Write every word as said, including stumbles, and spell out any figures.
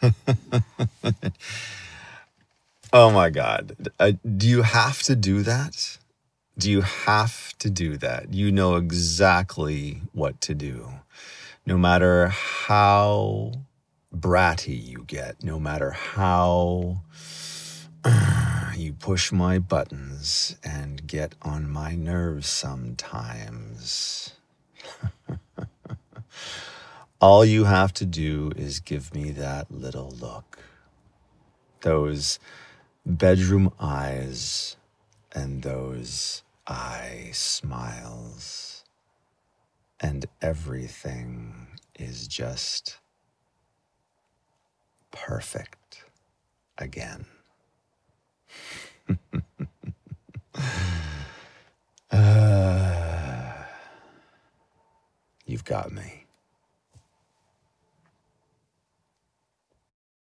Oh my God. Uh, do you have to do that? Do you have to do that? You know exactly what to do. No matter how bratty you get, no matter how you push my buttons and get on my nerves sometimes. All you have to do is give me that little look. Those bedroom eyes and those eye smiles. And everything is just perfect again. Uh, you've got me.